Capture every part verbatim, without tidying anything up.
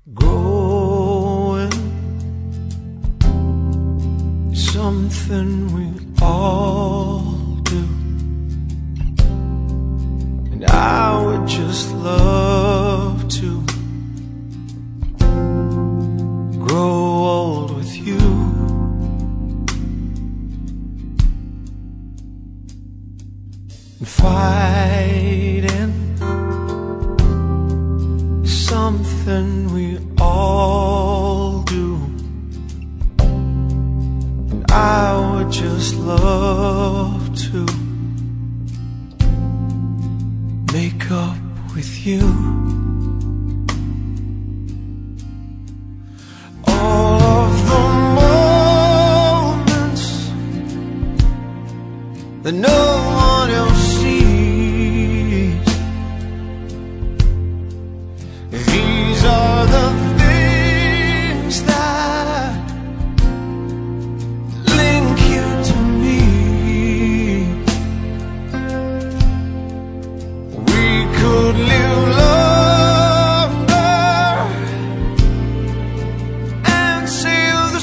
Growing, something we all do, and I would just love to grow old with you. And fighting, something we all do, and I would just love to make up with you. All of the moments that no one else sees, these are the things that link you to me. We could live longer and sail the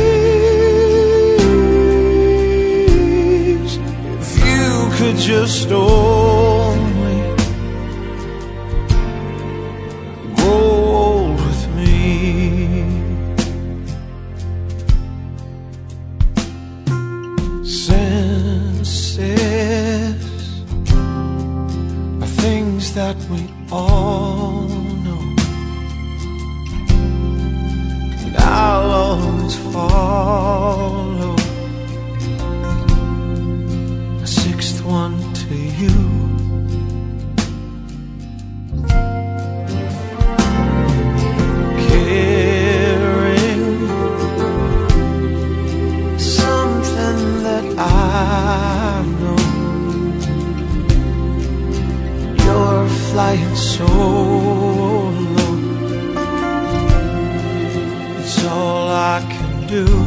seas if you could just only grow old with me. Senses are things that we all know, and I'll always follow a sixth one to you. I know you're flying solo. It's all I can do.